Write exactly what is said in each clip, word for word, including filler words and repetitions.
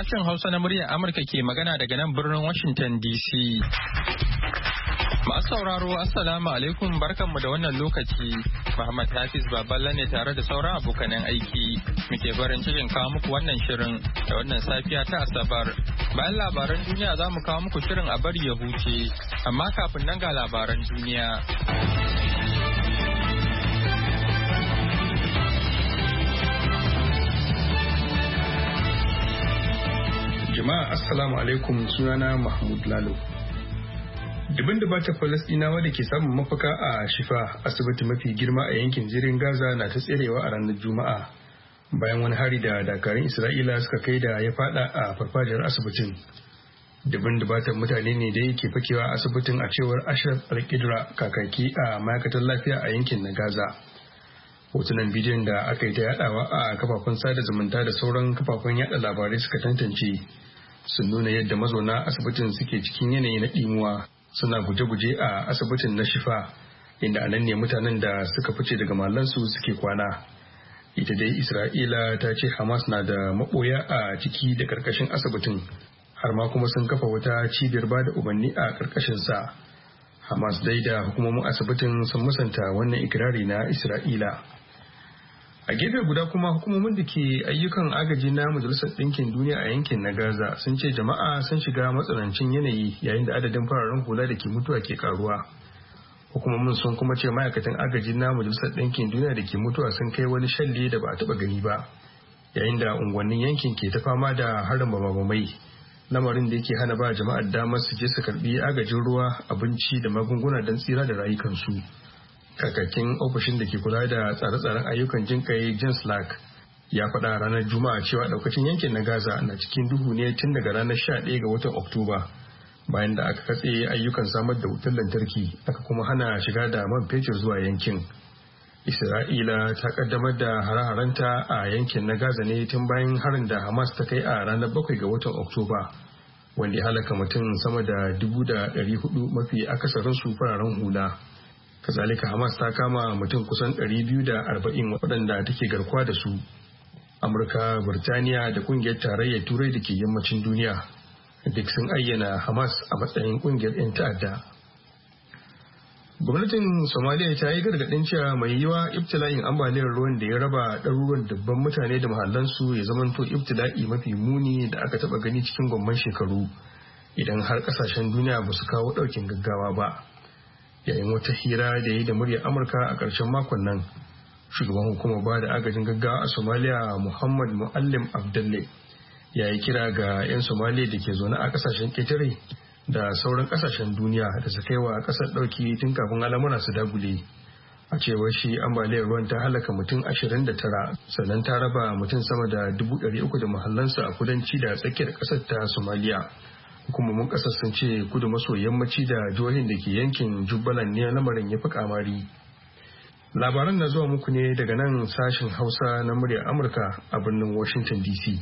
Sashen Hausa na muryar Amurka ke magana daga nan birnin Washington D C. Masu sauraro Assalamu alaikum barkanmu da wannan lokaci. Muhammad Hafiz Baballa ne tare da sauran abokanan aiki. Muke barin cikin kawo muku wannan shirin da wannan safiya ta Asabar. Bayan labaran duniya za mu kawo muku shirin a bari ya huce. Amma kafin nan ga labaran duniya. Jama'a Assalamu alaikum, sunana Mahmud Lalo. Dubin da bata Falastinawa da ke samun mafaka a Shifa, asibiti mafi girma a yankin zirin Gaza, na ta tserewa a ranar Juma'a bayan wani hari da dakarun Isra'ila suka kai da ya fada a farfajiyar asibitin. Dubin da bata mutane ne da yake fakewa a asibitin, a cewar Ashraf Al-Qidra, kakaki a ma'aikatar lafiya a yankin na Gaza. Hotunan bidiyon da aka yi ta yadawa a kafafen sada zumunta da sauran kafafen yada labarai suka tantance sun nuna yadda mazauna asibitin suke cikin yanayi na ɗimuwa, suna guje-guje a asibitin na Shifa, inda anan ne mutanen da suka fice daga mahallansu suke kwana. Ita dai Isra'ila ta ce Hamas na da maɓoya a ciki da ƙarƙashin asibitin, har ma kuma sun kafa wata cibiyar ba da umarni a ƙarƙashinsa. Hamas dai da hukumomin asibitin sun musanta wannan ikirari na Isra'ila. A gefe guda kuma, hukumomin da ke ayyukan agaji na Majalisar Ɗinkin Duniya a yankin na Gaza sun ce jama'a sun shiga matsanancin yanayi yayin da adadin fararen hula da ke mutuwa ke karuwa. Hukumomin sun kuma ce ma'aikatan agaji na Majalisar Ɗinkin Duniya da ke mutuwa sun kai wani shalle da ba a taɓa gani ba, yayin da unguwannin yankin ke ta fama da harin bamabamai, lamarin da yake hana ba jama'ar damar su je su karɓi agajin ruwa, abinci da magunguna don tsira da rayukansu. Kakakin ofishin da ke kula da tsare-tsaren ayyukan jinƙai James Lack ya faɗa ranar Juma'a cewa ɗaukacin yankin na Gaza na cikin duhu ne tun daga ranar sha ɗaya ga watan Oktoba, bayan da aka katse ayyukan samar da wutar lantarki aka kuma hana shiga da man fetur zuwa yankin. Isra'ila ta kaddamar da hare-harenta a yankin na Gaza ne tun bayan harin da Hamas ta kai a ranar bakwai ga watan Oktoba, wanda ya halaka mutum sama da dubu da ɗari hudu, mafi akasarinsu fararen hula. Kazalika Hamas ta kama mutum kusan ɗari biyu da arba'in waɗanda take garkuwa da su. Amurka, Burtaniya da ƙungiyar tarayyar Turai da ke yammacin duniya duk sun ayyana Hamas a matsayin ƙungiyar 'yan ta'adda. Gwamnatin Somaliya ta yi gargaɗin cewa mai yiwa ibtila'in ambaliyar ruwan da ya raba ɗaruruwan dubban mutane da mahallansu ya zamanto ibtila'i mafi muni da aka taɓa gani cikin gwamman shekaru, idan har ƙasashen duniya ba su kawo ɗaukin gaggawa ba. Yayin wata hira da yi da muryar Amurka a ƙarshen makon nan, shugaban hukumar ba da agajin gaggawa a Somaliya Muhammad Muallim Abdulle ya yi kira ga 'yan Somaliya da ke zaune a ƙasashen ƙetare da sauran ƙasashen duniya da su kai wa ƙasar ɗauki tun kafin al'amura su dagule. A cewar shi, ambaliyar ruwan ta halaka mutum ashirin da tara, sannan ta raba mutum sama da dubu ɗari uku da mahallansu a kudanci da tsakiyar ƙasar ta Somaliya. Hukumomin kasar sun ce kudu maso yammaci da jihohin da ke yankin Jubaland ne lamarin ya fi kamari. Labaran na zuwa muku ne daga nan sashen Hausa na muryar Amurka a birnin Washington D C.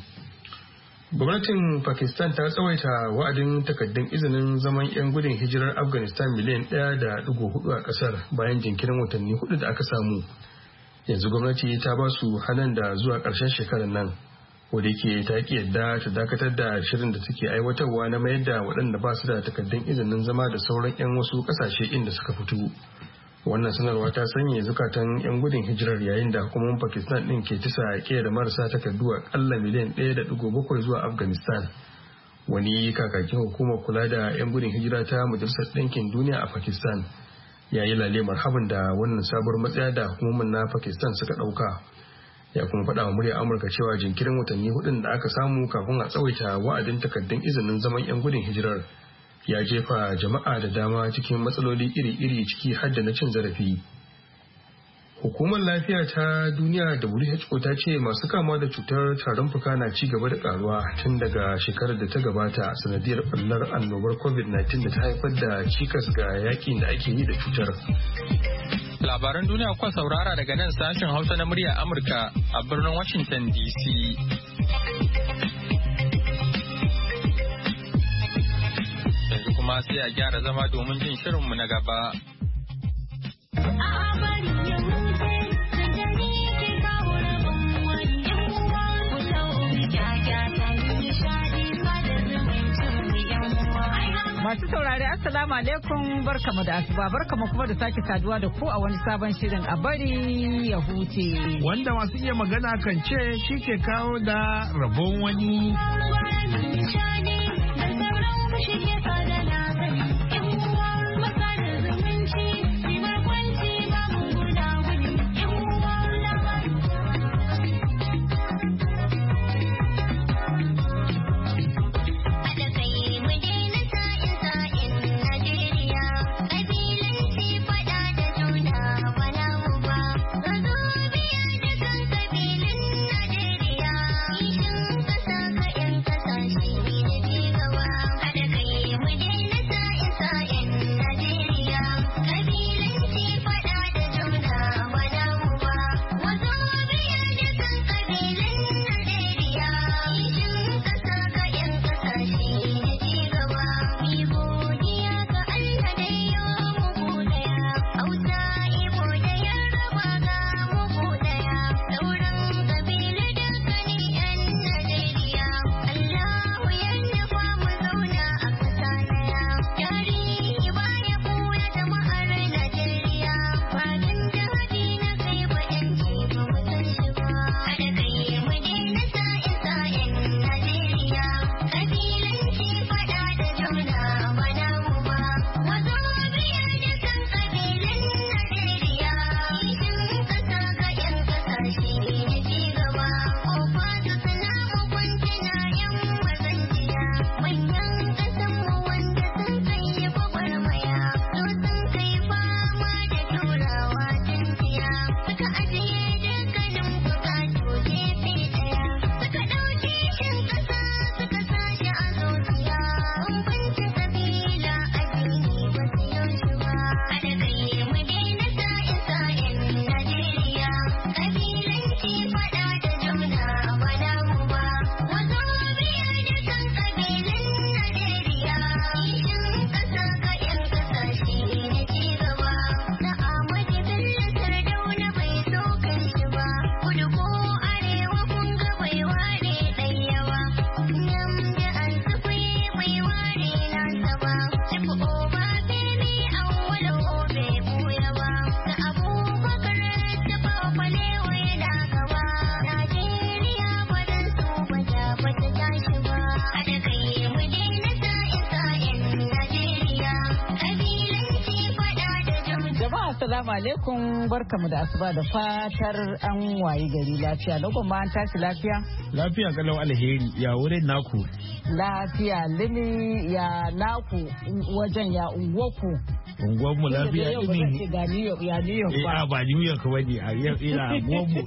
Gwamnatin Pakistan ta tsawaita wa'adin takaddun izinin zaman 'yan gudun hijirar Afghanistan miliyan ɗaya da ɗigo hudu a ƙasar bayan jinkirin watanni hudu da aka samu. Yanzu gwamnati ta ba su hannun da zuwa ƙarshen shekarar nan, wadda ke ta ki yadda ta dakatar da shirin da suke aiwatarwa na mayar da waɗanda ba su da takaddun izinin zama da sauran 'yan wasu ƙasashe inda suka fito. Wannan sanarwa ta sanya zukatan 'yan gudun hijirar, yayin da hukumomin Pakistan ɗin ke tisa ƙe da marasa takardu aƙalla miliyan ɗaya da ɗigo bakwai zuwa Afghanistan. Wani kakakin hukumar kula da 'yan gudun hijira ta Majalisar Ɗinkin Duniya a Pakistan ya yi lale marhaban da wannan sabuwar matsaya da hukumomin na Pakistan suka ɗauka. Ya kuma faɗa wa muryar Amurka cewa jinkirin watanni hudun da aka samu kafin a tsawaita wa'adin takardun izinin zaman 'yan gudun hijirar ya jefa jama'a da dama cikin matsaloli iri-iri, ciki har da na cin zarafi. Hukumar Lafiya ta Duniya W H O ta ce masu kama da cutar tarin fuka na ci gaba da karuwa tun daga shekarar da ta gabata sanadiyar ɓallar annobar covid nineteen da ta haifar da cikas ga yakin da ake yi da cutar. Labaran duniya kuwa saurara daga nan sashen Hausa na muryar Amurka a birnin Washington D C. Yanzu kuma sai a gyara zama domin jin shirinmu na gaba. Masu saurari assalamu alaikum barkamu da asuba barkamu kuma da sake saduwa da ku a wani sabon shirin a bari ya huce. Wanda masu iya magana kan ce shi ke kawo da rabon wani. Assalamu alaikum barkamu da asuba da fatar an wayi gari lafiya. Na kuma an tashi lafiya? Lafiya kalau alheri ya wurin naku. Lafiya limi ya naku wajen ya unguwarku. Unguwarmu lafiya limi. Ga New York ya New York ba. Eh ba New York bane a ina unguwarmu.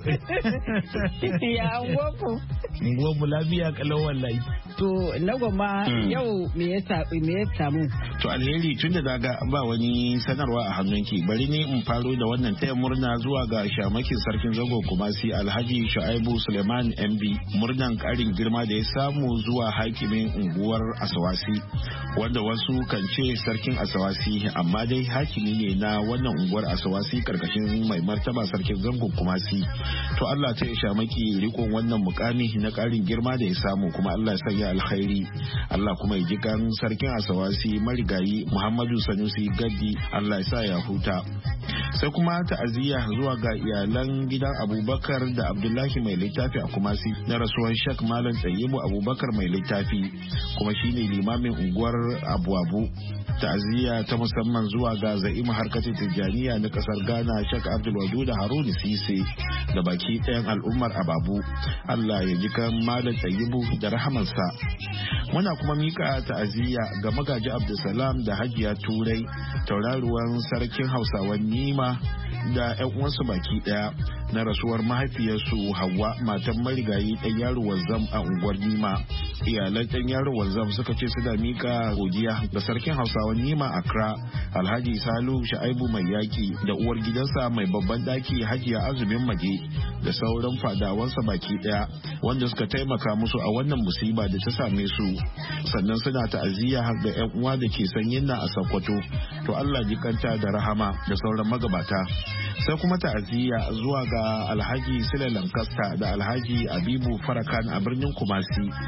Ya unguwarku. Unguwarmu lafiya kalau wallahi. To na goma yau me ya me ya samu? To alheri tunda daga ba wani sanarwa a hannunki bari ne in faro da wannan taya murna zuwa ga shamakin sarkin zago Kumasi Alhaji Shu'aibu Suleiman M B murnan karin girma da ya samu zuwa hakimin unguwar Asawasi wanda wasu kan ce sarkin Asawasi amma dai hakimi ne na wannan unguwar Asawasi karkashin mai martaba sarkin zango Kumasi. To Allah ta ya shamaki rikon wannan mukami na karin girma da ya samu kuma Allah ya sanya alkhairi. Allah kuma ya jikan sarkin Asawasi marigayi Muhammadu Sanusi Gaddi Allah ya sa ya huta. Sai kuma ta'aziyya zuwa ga iyalan gidan Abubakar da Abdullahi mai littafi a Kumasi na rasuwar Sheikh Malam Tayyibu Abubakar mai littafi kuma shine limamin unguwar Abu-Abu. Ta'aziyya ta musamman zuwa ga za'imu harkatin Tijjaniya na kasar Ghana Sheikh Abdul Wadud Harun Sise da baki ɗayan al'ummar Ababu. Allah ya ji kan Malam Tayyibu da rahamarsa. Muna kuma mika ta'aziyya ga magaji Abdulsalam da Hajiya Turai tauraruwan sarkin Hausawan Nima da 'yan uwansu baki daya na rasuwar mahaifiyarsu Hauwa matan marigayi ɗan yaro Wanzam a unguwar Nima. Iyalan ɗan yaro Wanzam suka ce su da mika godiya ga sarkin Hausawan Nima Accra Alhaji Salu Shaibu mai yaki da uwar gidansa mai babban daki Hajiya Azumin Mage da sauran fadawansa baki daya wanda suka taimaka musu a wannan musiba da ta same su. Sannan suna ta'aziyya ga 'yan uwa da ke sanyin na a Sokoto. To Allah jikanta da rahama da sauran magabata. Sai kuma ta'aziyya zuwa ga Alhaji Sule Lancaster da Alhaji Abibu Farakan a birnin Kumasi na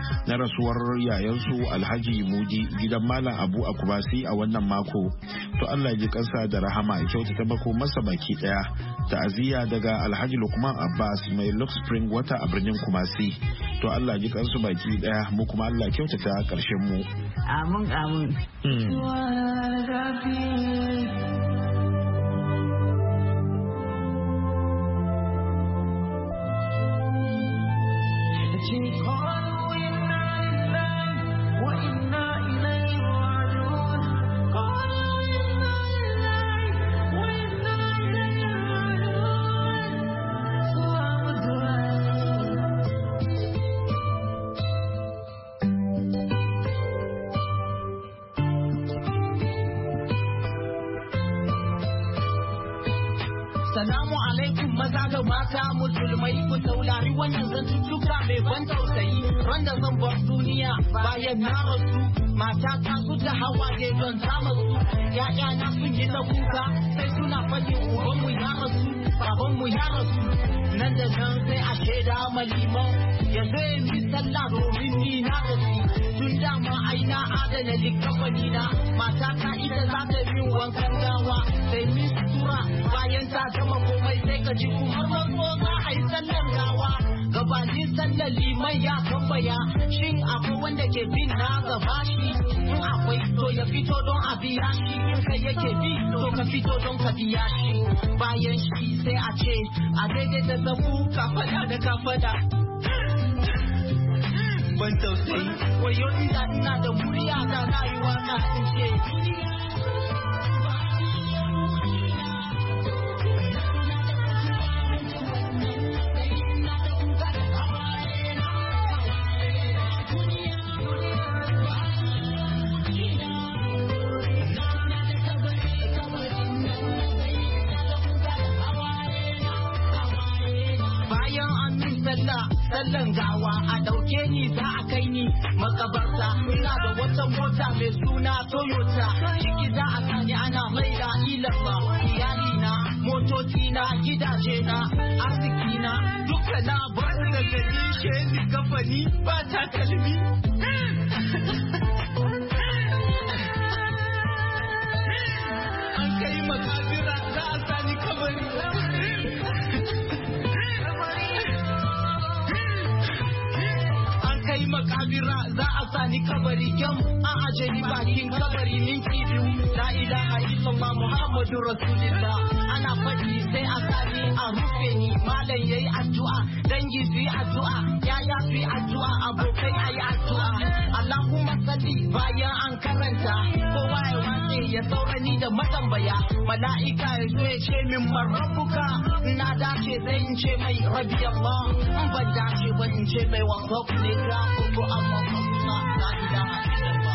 rasuwar yayansu Alhaji Mudi gidan Malam Abu a Kumasi a wannan mako. To Allah ji kansa da rahama ya kyautata mako masa baki daya. Ta'aziyya daga Alhaji Lukman Abbas mai Lux Spring Water a birnin Kumasi. To Allah ji kansu baki daya mu kuma Allah kyautata karshen mu. Amin amin. Salamu alaikum maza da mata musulmai ku saurari wannan zantuttuka mai ban tausayi randa zan bar duniya bayan na rasu mata ta su ta hawaye don samun su ya'ya na sun yi ta kuka sai suna faɗin ubanmu ya rasu babanmu ya rasu nan da nan sai a shaida maliman ya zai mi sallah domin ni na rasu tun dama ai na adana likafani na mata ta ita za ta yi wankan gawa sai mi sutura bayan ta gama komai sai ka ji kumar wanko za a yi sallar gawa gabanin sallar liman ya tambaya shin akwai wanda ke bin na gaba shi in akwai to ya fito don a biya shi in kai yake bi to ka fito don ka biya shi bayan shi sai a ce a daidai da zafu ka fada da ka fada ban tausayi wayo ina ina da murya da rayuwa na in ce sallan gawa a dauke ni za a kai ni makabarta ina da wata mota mai suna Toyota ciki za a sani ana maida ilarwa iyali na motoci na gidaje na arziki na duka na bar da gani shedi kafani ba takalmi an kai makabira za a sani kabari kai makabira za a sani kabari kyam a aje ni bakin kabari minti biyu la ilaha illallah muhammadu rasulullah ana faɗi sai a sani a rufe ni malam yayi addu'a dangi su yi addu'a yaya su yi addu'a abokai ayi addu'a allahumma salli bayan an karanta kowa ya wace ya saurani da matambaya mala'ika ya zo ya ce min marabbuka na dace sai in ce mai rabbi allah in ban dace ba in ce mai wakaf ne ka ko Allah Allah la ilaha illallah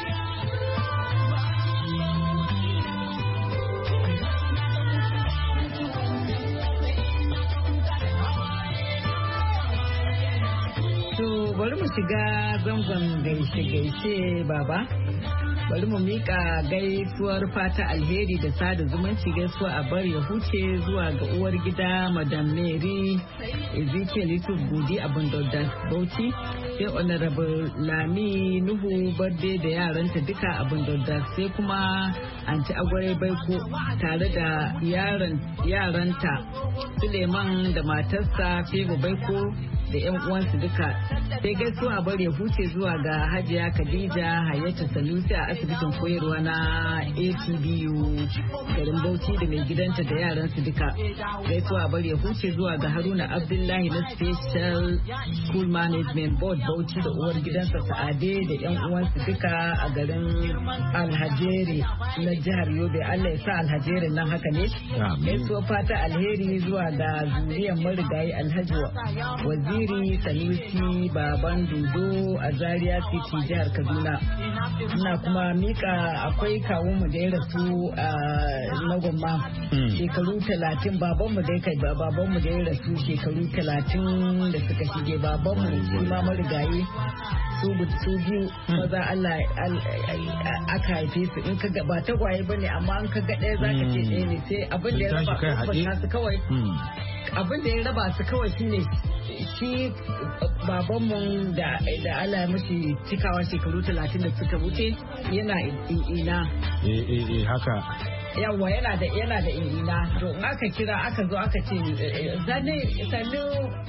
to bari mu shiga zangon gaishe gaishe baba bari mu mika gaisuwar fata alheri da sada zumunci gaisuwa a bar ya huce zuwa ga uwar gida madam Mary Ezekiel Yusuf Budi a Bundauda Bauchi sai honorable Lami Nuhu Barde da yaranta duka a Bundauda sai kuma anti Agware Baiko tare da yaran yaranta Suleiman da matarsa Febo Baiko da yan uwansu duka sai gaisuwa a bar ya huce zuwa ga Hajiya Khadija Hayatu Sanusi a asibitin koyarwa na A T B U garin Bauchi da mai gidanta da yaransu duka gaisuwa a bar ya huce zuwa ga Haruna Abdullahi na Special School Management Board Bauchi da uwar gidansa Sa'ade da yan uwansu duka a garin Alhajeri na jihar Yobe. Allah ya sa Alhajeri nan haka ne. Gaisuwa fata alheri zuwa ga zuriyar marigayi Alhaji Waziri Sanusi Baban Dodo a Zaria City jihar Kaduna. Ina kuma mika akwai kawunmu da ya rasu a Nagomma shekaru talatin babanmu da ya kai babanmu da ya rasu shekaru talatin da suka shige babanmu kuma marigayi su biyu maza Allah aka haife su in ka ga ba tagwaye bane amma an ka ga ɗaya zaka ce ɗaya ne sai abin da ya raba su kawai abin da ya raba su kawai shine shi babanmu da Allah ya mashi cikawa shekaru talatin da suka wuce yana ina. Eh eh eh haka. Yawwa yana da yana da ina. To in aka kira aka zo aka ce zane sanu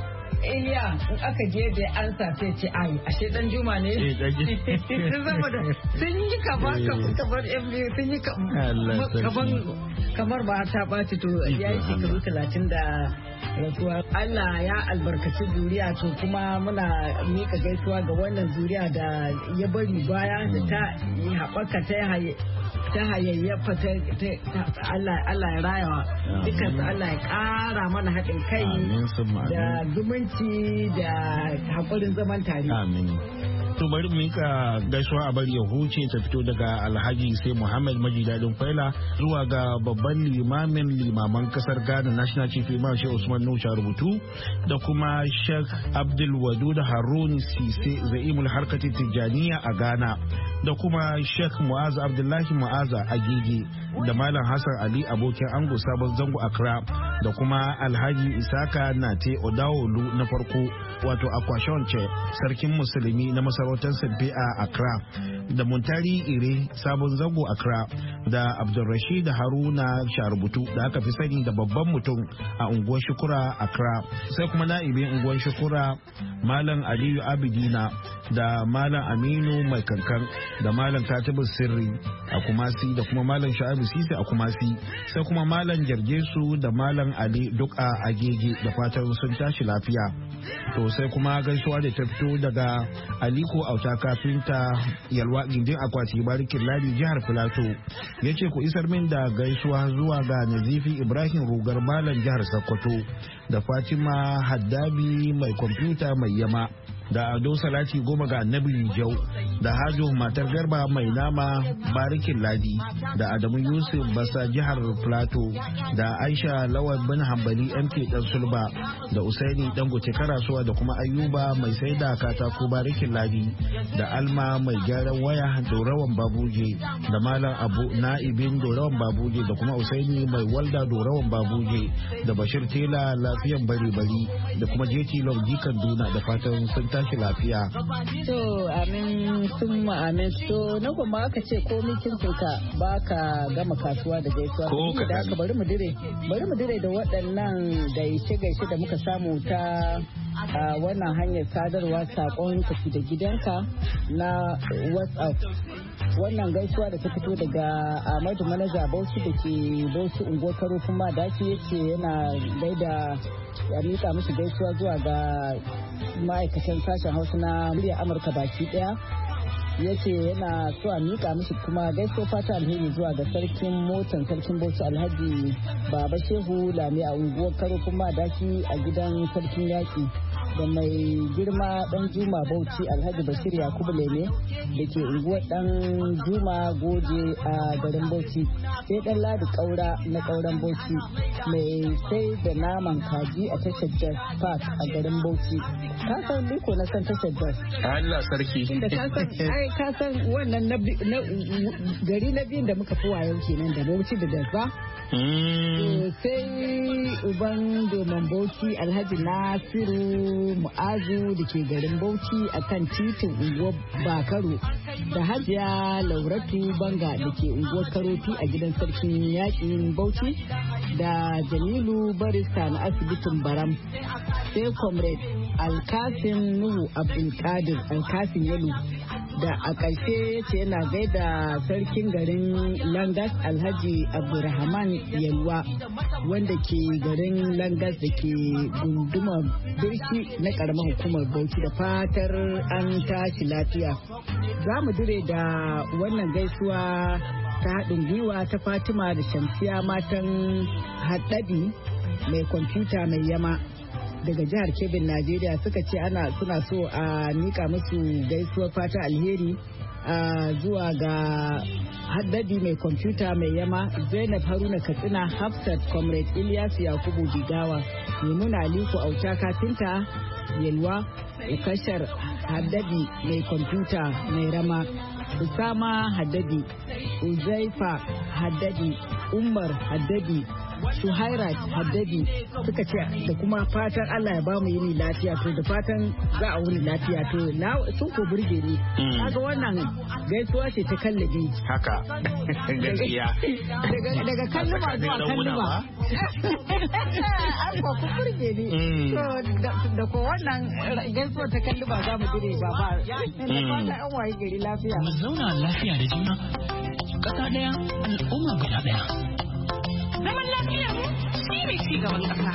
Iliya in aka je da ansa sai ce ai ashe dan Juma ne. Eh dan saboda sun yi kamar kamar yan biyu sun yi kamar kamar ba ta ɓaci to ya yi shekaru talatin da rasuwa. Allah ya albarkaci zuriya to kuma muna mika gaisuwa ga wannan zuriya da ya bari baya da ta yi haɓaka ta ta hayayyafa ta Allah ya rayawa dukkan Allah ya ƙara mana haɗin kai da zumunci da haƙurin zaman tare. Amin. To bari mu mika gaisuwa a bari ya huce ta fito daga Alhaji sai Muhammad Maji Dadin Faila zuwa ga babban limamin limaman kasar Ghana National Chief Imam Sheikh Usman Nucha Rubutu da kuma Sheikh Abdul Wadud Harun Sise Zaimul Harkati Tijaniya a Ghana da kuma Sheikh Mu'az Abdullahi Mu'aza a Gege da Malam Hassan Ali abokin ango sabon zango Accra da kuma Alhaji Isaka Nate Odawolu na farko wato Akwashonce sarkin musulmi na masarautar Sabbi a Accra da Muntari Ire sabon zango Accra da Abdulrashid Haruna Sharubutu da aka fi sani da babban mutum a unguwar Shukura Accra sai kuma na'ibin unguwar Shukura Malam Aliyu Abidina da Malam Aminu Mai Kankan da Malam Katibu Sirri a Kumasi da kuma Malam Sha'abu Sisi a Kumasi sai kuma Malam Jargesu da Malam Ali duk a Agege da fatan sun tashi lafiya. To sai kuma gaisuwa da ta fito daga Aliko Auta kafinta Yalwa gindin akwati Barikin Ladi jihar Filato yace ku isar min da gaisuwa zuwa ga Nazifi Ibrahim Rugar Malam jihar Sokoto da Fatima Haddabi mai kwamfuta mai yama da Ado Salati goma ga Annabi Jau da Hajo matar Garba mai nama Barikin Ladi da Adamu Yusuf Basa jihar Plateau da Aisha Lawal bin Hambali M K Dan Sulba da Usaini Dangote Karasuwa da kuma Ayuba mai saida katako Barikin Ladi da Alma mai gyaran waya Dorawan Babuje da Malam Abu Na'ibin Dorawan Babuje da kuma Usaini mai walda Dorawan Babuje da Bashir Tela lafiyan bari bari da kuma J T Long Kaduna da fatan sun tashi lafiya. To amin sun amin to na kuma aka ce komai kin ka ba ka gama kasuwa da gaisuwa. Ko ka da aka bari mu dire bari mu dire da waɗannan gaishe gaishe da muka samu ta a wannan hanyar sadarwa sakon tafi da gidanka na WhatsApp. Wannan gaisuwa da ta fito daga Ahmadu Manaja Bauchi da ke Bauchi unguwar Karo kuma dace yake yana gaida ya mika musu gaisuwa zuwa ga ma'aikatan sashen Hausa na muryar Amurka baki daya. Yace yana so a mika musu kuma gaisuwa fata alheri zuwa ga sarkin motan sarkin Bauchi Alhaji Baba Shehu Lami a unguwar Karo kuma dace a gidan sarkin yaki da mai girma dan Juma Bauchi Alhaji Bashir Yakubu Leme da ke unguwar dan Juma Goje a garin Bauchi sai dan Ladi Kaura na Kauran Bauchi mai sai da naman kaji a tashar Jazz Park a garin Bauchi. Ka san liko na san tashar Jazz. Allah sarki. Inda ka san ai ka san wannan na gari na biyun da muka fi wayo kenan da Bauchi da Jazz ba. Sai uban domin Bauchi Alhaji Nasiru Mu'azu da ke garin Bauchi a kan titin unguwar Bakaro da Hajiya Lauratu Banga da ke unguwar Karoti a gidan sarkin yakin Bauchi da Jamilu Barista na asibitin Baram sai Comrade Alkasim Nuhu Abdulkadir Alkasim Yalu da a ƙarshe ce yana gaida sarkin garin Langas Alhaji Abdulrahman Yalwa wanda ke garin Langas da ke gundumar birki na ƙaramar hukumar Bauchi da fatar an tashi lafiya. Za mu dire da wannan gaisuwa ta haɗin gwiwa ta Fatima da Shamsiya matan haɗabi mai kwamfuta mai yama daga jihar Kebbin Najeriya suka ce ana suna so a nika musu gaisuwar fata alheri zuwa ga haddadi mai kwamfuta mai yama Zainab Haruna Katsina Hafsat Comrade Ilyas Yakubu Digawa Maimuna Aliko Auta Kafinta Yelwa Ukashar Haddadi mai kwamfuta mai rama Usama Haddadi Uzaifa Haddadi Umar Haddadi Suhaira Haddadi suka ce da kuma fatan Allah ya ba mu yini lafiya to da fatan za a wuni lafiya to na sun ko burge ni kaga wannan gaisuwa ce ta kallabi haka gaskiya daga kalluma zuwa kalluma an ko ku burge ni to da ko wannan gaisuwa ta kalluma za mu dire ba ba da fatan an waye gari lafiya mu zauna lafiya da juna kasa daya al'umma guda daya zaman lafiya shi ne ci gaban kasa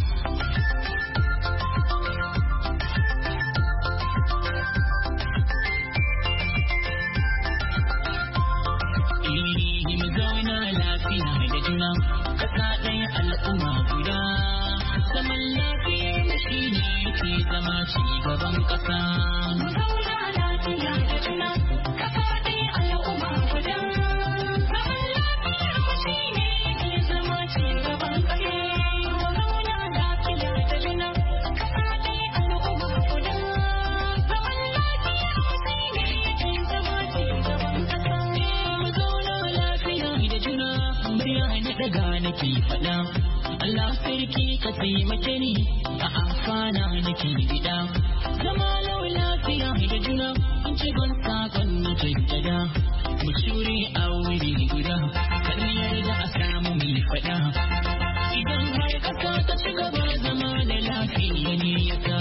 kasa ɗaya al'umma guda zaman lafiya shi ne ke zama ci gaban kasa zauna lafiya da juna kasa ɗaya al'umma guda zaman lafiya shi ne ke zama ci gaban kasa zauna lafiya da juna kasa ɗaya al'umma guda zaman lafiya shi ne ke zama ci gaban kasa mu zauna lafiya da juna murya ni daga nake faɗa Allah sarki ka taimake ni a amfana nake gida zama lau lafiya da juna an ci ban sakon na jaddada mu shure a wuri guda kar yarda a samu mai faɗa idan har kasa ta ci gaba zama da lafiya ne ya sa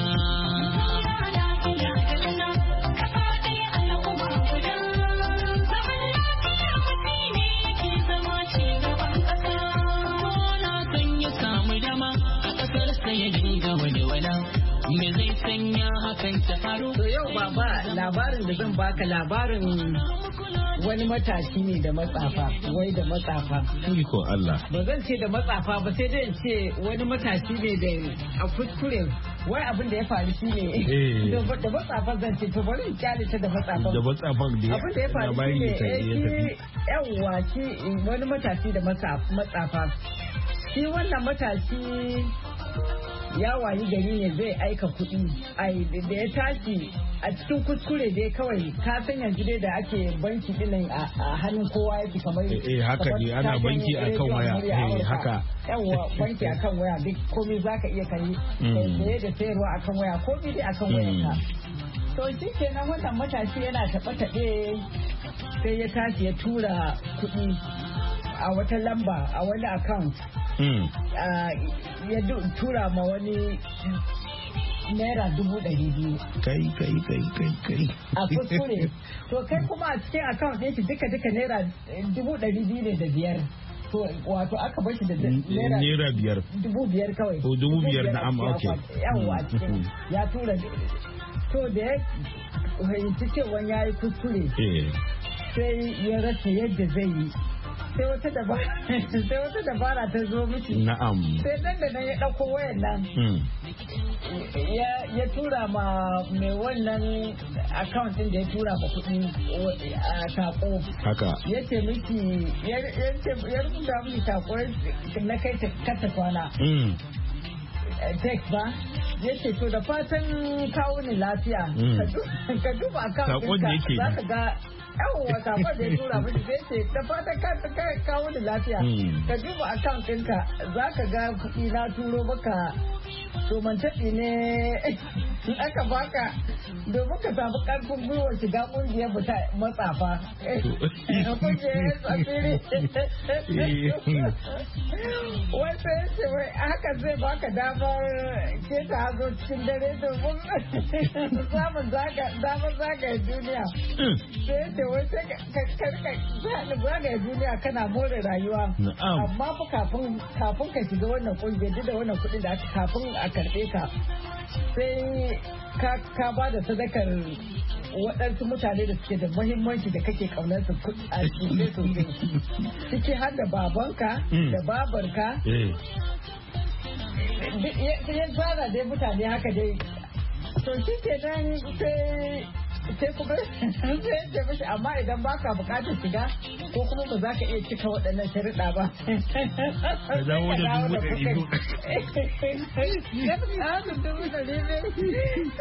me zai sanya hakan ta faru. To yau baba labarin da zan baka labarin wani matashi ne da matsafa wai da matsafa. Ko Allah. Ba zan ce da matsafa ba sai dai in ce wani matashi ne da a kuskure wai abin da ya faru shi ne da matsafa zan ce to bari in kyale ta da matsafa. Da matsafan da abin da ya faru shi ne yawwa shi wani matashi da matsafa. Shi wannan matashi ya wayi gari ne zai aika kuɗi ai da ya tashi a cikin kuskure dai kawai ka san yanzu dai da ake banki dinnan a hannun kowa yake kamar eh haka ne ana banki akan waya eh haka yawa banki akan waya duk komai zaka iya kai sai da sayarwa akan waya komai dai akan waya ka to shi kenan wannan matashi yana taɓa taɓe sai ya tashi ya tura kuɗi a wata lamba a wani account ya tura ma wani naira dubu ɗari biyu. Kai kai kai kai kai. A kuskure. To kai kuma a cikin account ɗin shi duka duka naira dubu ɗari biyu ne da biyar. To wato aka bar shi da naira biyar. Dubu biyar kawai. To dubu biyar na amma okay. Yawwa a cikin ya tura. To da ya fahimci cewa ya yi kuskure. Sai ya rasa yadda zai yi. sai wata dabara sai wata dabara ta zo miki na'am sai dan da nan ya dauko wayan nan ya ya tura ma mai wannan account din da ya tura ma kuɗi a sako haka yace miki ya ya rubuta miki sako na kai ta kata kwana text ba yace to da fatan kawo ni lafiya ka duba account ɗinka za ka ga yawon sakon da ya tura miki sai ce ta fata ka kawo da lafiya ka duba account ɗinka za ka ga kuɗi na turo maka domantaɗi ne in aka baka domin ka samu ƙarfin gwiwar shiga ƙungiyar matsafa ƙungiyar tsafiri wanda ya ce wai haka zai baka damar ke ta hazo cikin dare domin samun damar zagaya duniya sai ya ce wai sai ka zagaya duniya kana more rayuwa amma fa kafin ka shiga wannan ƙungiyar duk da wannan kuɗin da aka kafin a karɓe ka sai ka ba da sadakar waɗansu mutane da suke da muhimmanci da kake ƙaunar su a cikin sosai ciki har da babanka da babarka ya tsara dai mutane haka dai to shi ke nan sai sai kuma sai ya ce mishi amma idan baka bukatar shiga ko kuma ba za ka iya cika waɗannan sharuɗa ba. Ka dawo da dubu ɗari biyu. Ya fi dawo da dubu ɗari biyu.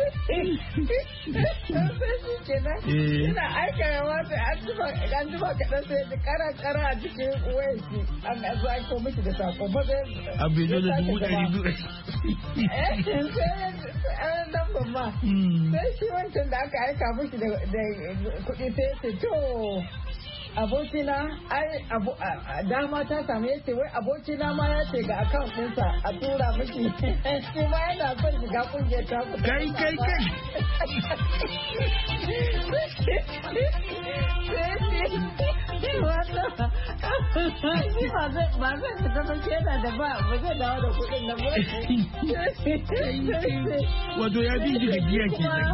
Kenan ina aika yawa sai an jima an jima kaɗan sai da kara kara a cikin wayar shi an zo aiko mishi da sako ba zai. An bai zo da dubu ɗari biyu. Sai nan ban ma. Sai shi wancan da aka aika mishi da kuɗi sai ya ce to abokina ai abu dama ta samu yace wai abokina ma ya ce ga account ɗinsa a tura miki shi ma yana son shiga kungiyar ta ku kai kai kai shi ba zai ba zai fita ba yana da ba ba zai dawo da kuɗin nan ba wato ya bi shi gajiya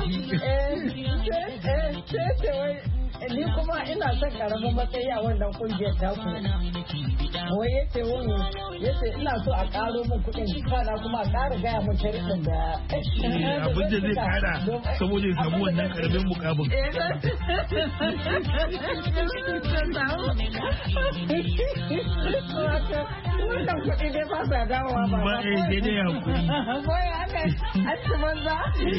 ke wai ni kuma ina son karamin matsayi a wannan kungiyar taku wai yace wani yace ina so a karo min kuɗin kana kuma a ƙara gaya min tarihin da abin da zai kara saboda ya samu wannan karamin mukamin wannan kuɗi dai ba sa dawowa ba ba eh dai dai hakuri wai haka an ci banza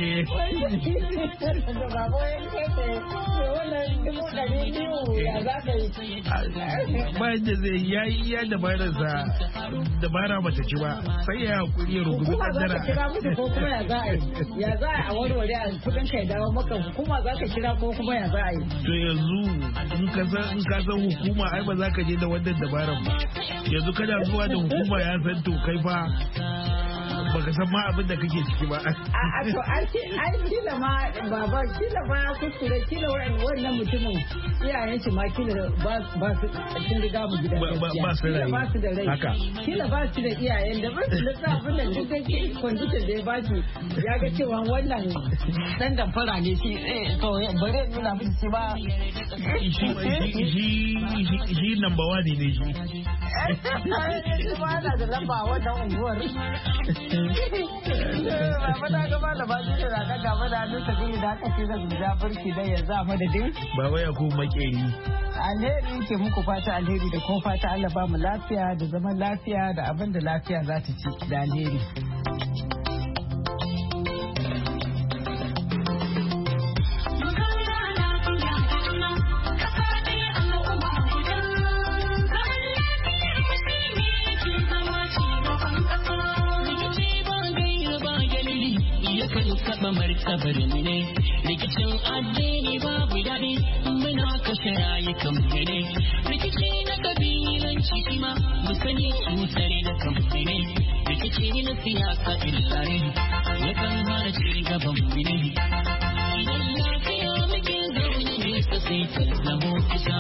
da ba wai kai wannan dubu ɗari biyu ya za ka yi bayan da zai ya yi iya dabararsa dabara bata ci ba sai ya hakuri ya rubuta kaddara hukuma za ka kira musu ko kuma ya za a yi ya za a warware a kudin kai dawo maka hukuma za ka kira ko kuma ya za a yi to yanzu in ka san in ka san hukuma ai ba za ka je da wannan dabaran ba yanzu kana zuwa da hukuma ya san to kai fa baka san ma abin da kake ciki ba. A to ai kila ma baba kila ba ya kuskure kila wannan mutumin iyayen shi ma kila ba su sun riga mu gidan gaskiya. Ba su rai. Ba su da rai. Haka. Kila ba su da iyayen da ba su da abin da duk condition da ya ba shi ya ga cewa wannan dan damfara ne shi to bare nuna miki shi ba. Shi shi number one ne shi. Shi ba da lamba wannan unguwar. Baba na gaba da ba shi da kan gaba da hannun sabili da aka ce zan ja burki da yanzu a madadin. Baba ya ku makeri. Alheri ke muku fata alheri da kuma fata Allah ba mu lafiya da zaman lafiya da abin da lafiya za ta ci da alheri. Martabarin ne rikicin addini babu daɗi muna kashe rayukan ne rikici na kabilanci kuma mu sani tsare da kamfani rikici na siyasa illare yakan hana ci gaban mu ne idan lafiya muke zaune ne sai ta zamo kusa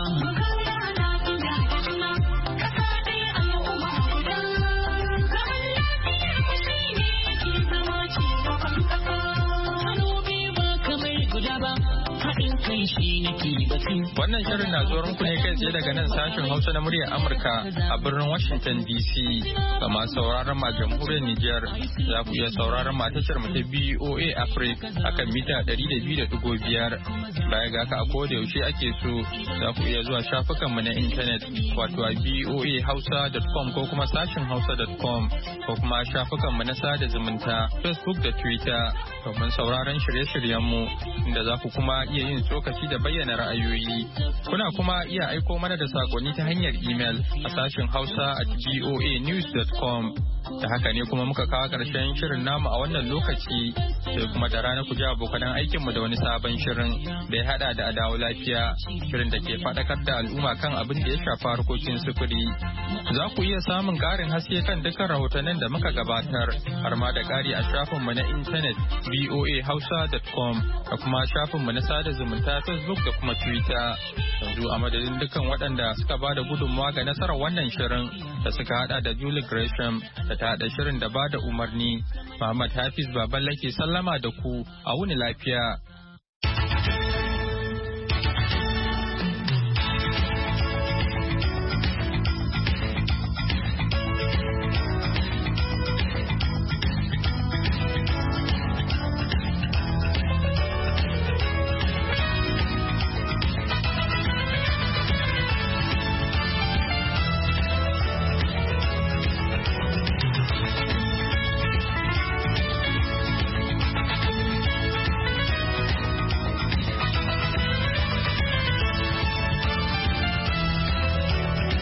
Wannan shirin na zuwa muku ne kai tsaye daga nan sashen Hausa na muryar Amurka a birnin Washington D C. Ga masu sauraron ma jamhuriyar Nijar za ku iya sauraron ma tashar mu ta B O A Africa akan mita ɗari da biyu da ɗigo biyar. Baya ga haka a koda yaushe ake so za ku iya zuwa shafukan mu na intanet wato a b o a hausa dot com ko kuma sashen hausa dot com ko kuma shafukan mu na sada zumunta Facebook da Twitter domin sauraron shirye-shiryen mu inda za ku kuma iya yin tsokaci da bayyana ra'ayoyi. Kuna kuma iya aiko mana da sakonni ta hanyar email a sashen hausa at b o a news dot com. Da haka ne kuma muka kawo ƙarshen shirin namu a wannan lokaci sai kuma da rana ku ji abokanan aikinmu da wani sabon shirin da ya hada da adawo lafiya shirin da ke faɗakar da al'umma kan abin da ya shafa harkokin sufuri. Za ku iya samun ƙarin haske kan dukkan rahotannin da muka gabatar har ma da ƙari a shafinmu na intanet b o a hausa dot com da kuma shafinmu na sada zumunta Facebook da kuma Twitter. Yanzu a madadin dukkan waɗanda suka ba da gudunmawa ga nasarar wannan shirin da suka hada da Julie Gresham da ta hada shirin da ba da umarni. Muhammad Hafiz Baballe ke sallama da ku a wuni lafiya.